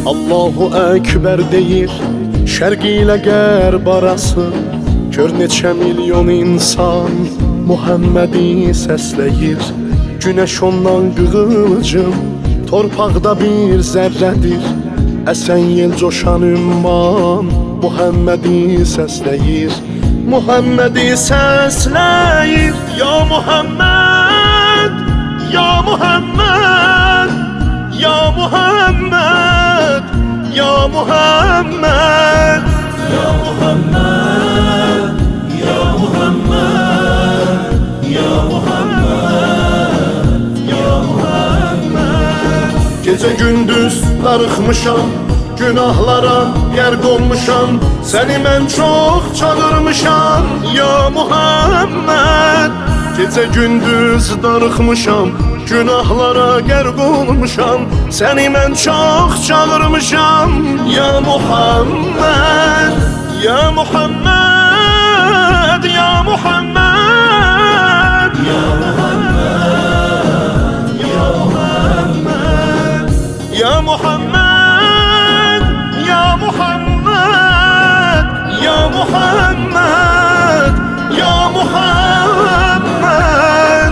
Allahu Ekber deyir şərq ilə qərb arası. Gör neçə milyon insan Muhammədi səsləyir. Günəş ondan qığılcım, torpaqda bir zərrədir. Əsən yel coşan ümman Muhammədi səsləyir. Muhammədi səsləyir. Ya Muhammed, ya Muhammed, ya Muhammed, ya Muhammed, Ya Muhammed, Ya Muhammed, Ya Muhammed, Ya Muhammed. Gecə gündüz darıxmışam, günahlara qərq olmuşam. Səni mən çox çağırmışam ya Muhammed. Gecə gündüz darıxmışam, günahlara qərq olmuşam. Səni mən çox çağırmışam ya Muhammed. Ya Muhammed, ya Muhammed, Ya Muhammed, Ya Muhammed, ya Muhammed, ya Muhammed, ya Muhammed, ya Muhammed.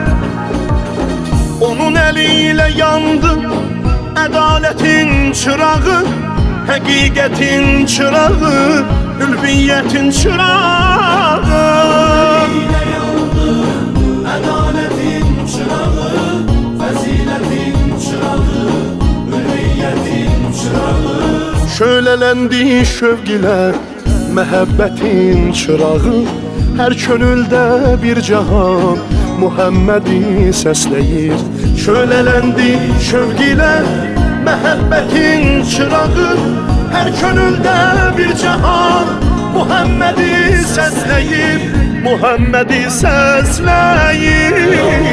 Onun eliyle yandı ədaletin çırağı, həqiqətin çırağı, ülviyyətin çırağı. Yine yandı adaletin çırağı, faziletin çırağı, ülviyetin çırağı. Şölələndi şövq ilə məhəbbətin çırağı. Hər könüldə bir cahan Muhammədi səsləyir. Şölələndi şövq ilə məhəbbətin çırağı. Hər könüldə bir cahan Muhammədi səsləyir. Muhammədi səsləyir.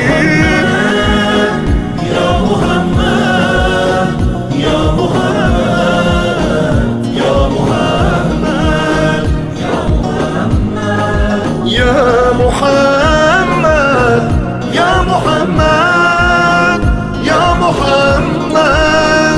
Ya Muhammed, Ya Muhammed, Ya Muhammed, Ya Muhammed. Ya Muhammed, Ya Muhammed, Ya Muhammed.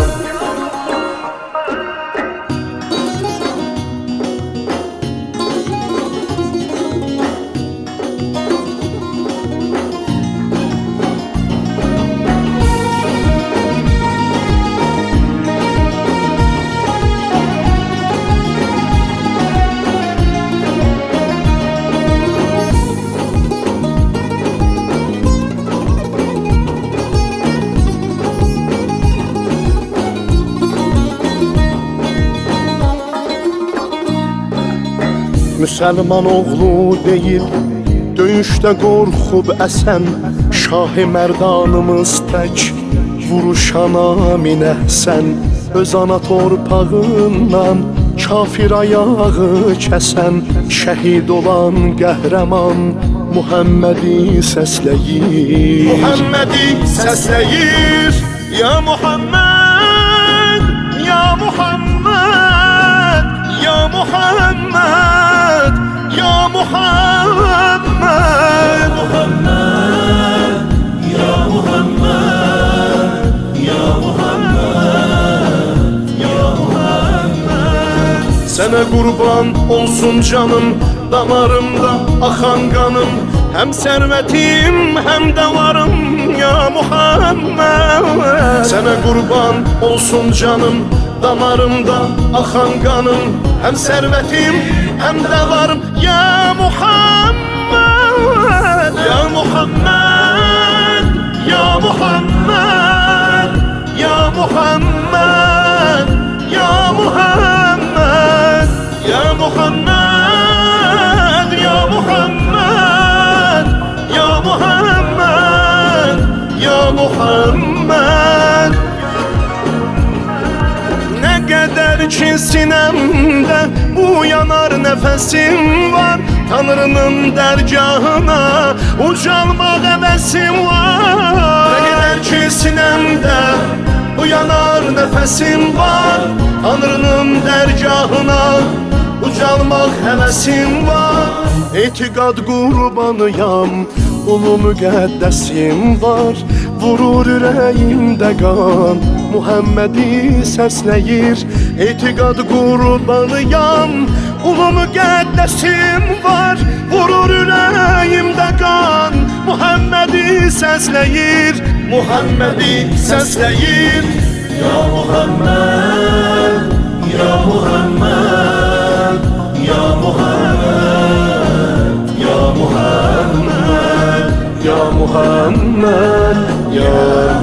Müsəlman oğlu deyil, döyüşdə qorxub əsən. Şah-ı mərdanımız tək vuruşana minəhsən. Öz ana torpağından kafir ayağı kəsən. Şəhid olan qəhrəman Muhammədi səsləyir. Muhammədi səsləyir. Ya Muhammed, ya Muhammed, ya Muhammed, ya Muhammed, Muhammed, Ya Muhammed, Ya Muhammed, Ya Muhammed. Sənə qurban olsun canım, damarımda axan qanım. Həm sərvətim, həm də varım ya Muhammed. Sənə qurban olsun canım, damarımda axan qanım. Həm sərvətim, həm də varım ya Muhammed. Ya Muhammed, ya Muhammed, ya Muhammed, ya Muhammed, ya Muhammed, ya Muhammed, ya Muhammed, ya Muhammed. Nə qədər ki sinəmdə bu yanar nəfəsim var. Tanrının dərgahına ucalmaq həvəsim var. Nə qədər ki sinəmdə bu yanar nəfəsim var. Tanrının dərgahına ucalmaq həvəsim var. Etiqad qurbanıyam, ulu müqəddəsim var. vurur ürəyimdə qan. Muhammedi səsləyir, etiqad qurbanıyam. Ulu müqəddəsim var, vurur ürəyimdə qan. Muhammedi səsləyir, Muhammedi səsləyir. Ya Muhammed, Ya Muhammed, Ya Muhammed, Ya Muhammed, Ya Muhammed, Ya